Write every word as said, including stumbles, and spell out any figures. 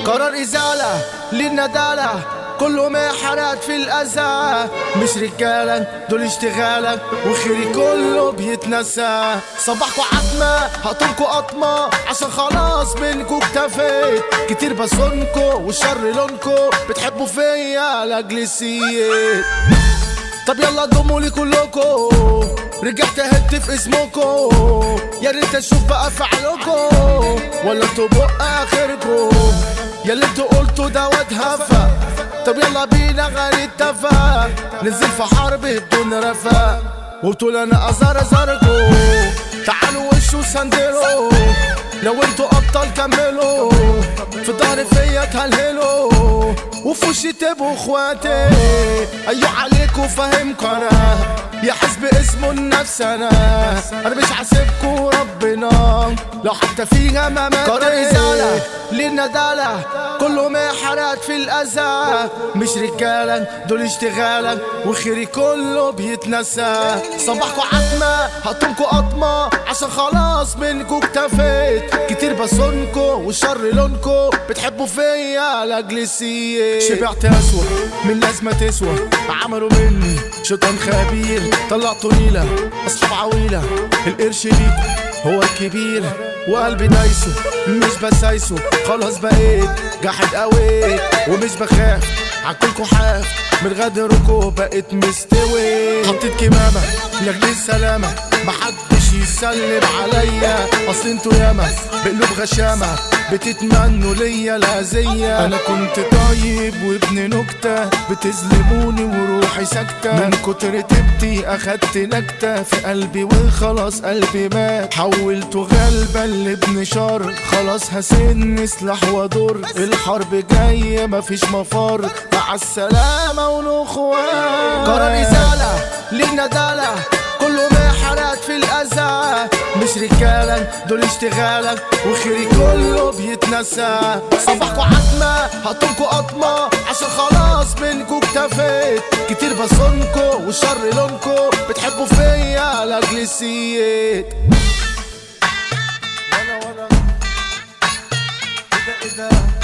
قرار إزالة للندالة، كله ما حرات في الأذى. مش رجالة دول اشتغالة وخيري كله بيتنسى. صباحكوا عتمة هقطمكوا قطمة عشان خلاص منكوا اكتفيت. كتير بصونكوا والشر لونكوا بتحبوا فيا لأجل السيد. طب يلا ضموا لي كلكوا، رجعت اهد في اسمكوا. يا ريت اشوف بقى فعلكوا ولا انتوا بق اخركوا. يا اللي انتوا قلتوا ده واد هفا. طب يلا بينا غير اتفق، ننزل في حرب بدون رفا. وبتقول انا ازار ازاركوا، تعالوا وشوا سندلوا. لو انتوا ابطال كملوا، في ظهري فيا تهلهلوا وفي وشي تبقوا اخواتي. ايوه عليكوا فاهمكوا انا، يا حزب اسمه النفس انا. انا مش حاسبكوا ربنا لو حتى فيها ما ماتت. قرار ازالة للندالة، كله ما حرات في الاذى. مش رجالة دول اشتغالة وخيري كله بيتنسى. صباحكوا عتمة هقطمكوا قطمة عشان خلاص منكوا اكتفيت. كتير بصونكوا والشر لونكوا بتحبوا فيا لاجل السيد. شبعت اسوأ من لازمة تسوى، عملوا مني شيطان خبير. طلعتوا نيلة اصحاب عويلة، القرش ليكوا هو الكبير. وقلبي دايسه مش بسايسه، خلاص بقيت جاحد قوي ومش بخاف عكلكوا حاف. من غدركوا بقيت مستوي. حطيت كمامة لاجل السلامة، محدش يسلم عليا. اصل انتوا ياما بقلوب غشامة بتتمنوا ليا الأذية. انا كنت طيب وابن نكتة، بتظلموني وروحي ساكتة. من كتر تبتي اخدت نكتة في قلبي وخلاص قلبي مات. حولته غلبة لابن شر، خلاص هسن سلاح وضر. الحرب جاية مفيش مفر، مع السلامة ونخوان. قرار إزالة للندالة، كله ما حرات في الأذى. مش رجالة دول اشتغالة وخيري كله بيتنسى. صباحكوا عتمة هقطمكوا قطمة عشان خلاص منكوا اكتفيت. كتير بصونكوا والشر لونكوا بتحبوا فيا لاجل السيد. وانا وانا ايه ده ايه ده